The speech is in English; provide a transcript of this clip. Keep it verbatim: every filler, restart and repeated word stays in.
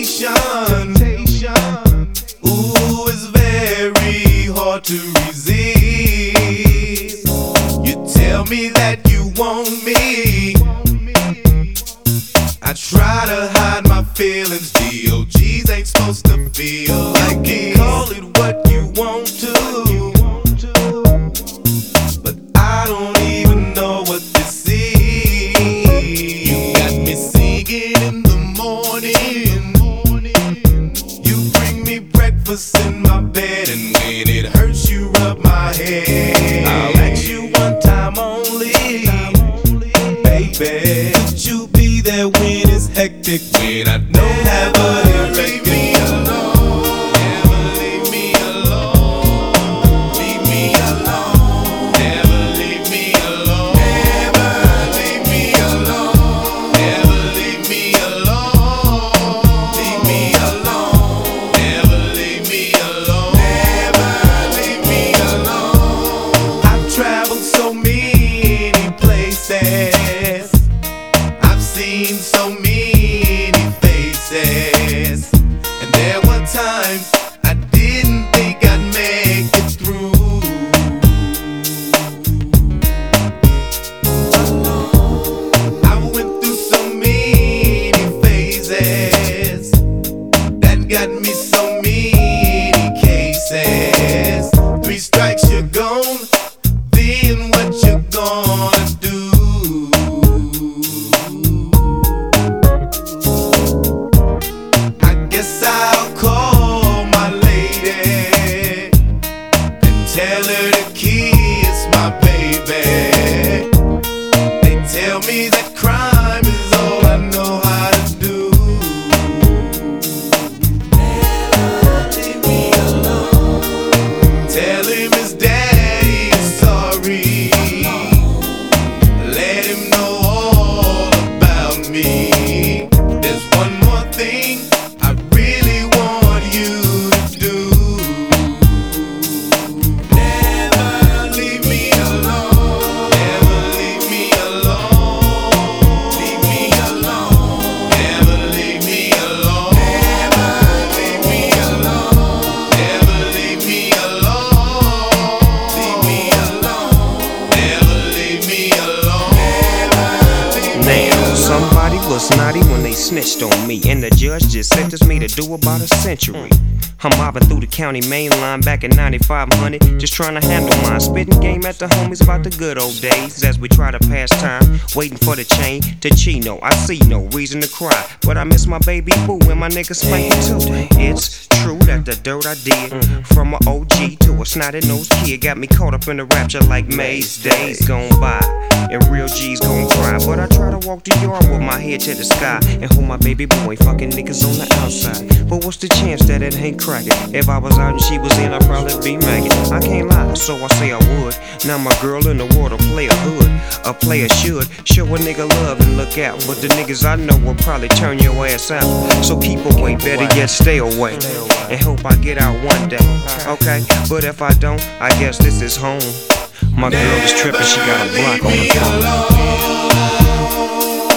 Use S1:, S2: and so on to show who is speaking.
S1: temptation. Ooh, it's very hard to resist. You tell me that you want me. I try to hide my feelings. D O Gs ain't supposed to feel like it. Call it what you want to, but I don't even know what this is. You got me singing in the morning. You bring me breakfast in my bed, and when it hurts you rub my head. I'll ask you one time only, baby, could you be there when it's hectic, when I don't have a directive? I've seen so many faces, and there were times I didn't think I'd make it through. I went through so many phases that got me so many cases. Three strikes, you're gone. Then what you gonna do? I guess I'll call my lady and tell her to kiss my baby. They tell me that crime is all I know how to do. Never leave me alone. Tell him his daddy is sorry. Let him know all about me. There's one more thing I really want you to do. Never leave me alone. Never leave me alone. Leave me alone. Never leave me alone. Never leave me alone. Never leave me alone. Leave me alone. Never leave me alone.
S2: Now, somebody was naughty when they snitched on me, and the judge just sentenced me to do about a century. I'm mobbing through the county main line back in ninety-five hundred, just trying to handle mine. Spitting game at the homies about the good old days as we try to pass time, waiting for the chain to Chino. I see no reason to cry, but I miss my baby boo and my niggas spank me too. It's true that the dirt I did, from an O G to a snotty nosed kid, got me caught up in the rapture like Maze. Days gone by, and real G's gon' cry, but I try to walk the yard with my head to the sky and hold my baby boy fucking niggas on the outside. But what's the chance that it ain't cracking? If I was out and she was in, I'd probably be magging. I can't lie, so I say I would. Now my girl in the world, a player hood. A player should show a nigga love and look out, but the niggas I know will probably turn your ass out. So keep away, better yet stay away, and hope I get out one day. Okay, but if I don't, I guess this is home. My girl is tripping, she got a block on the phone.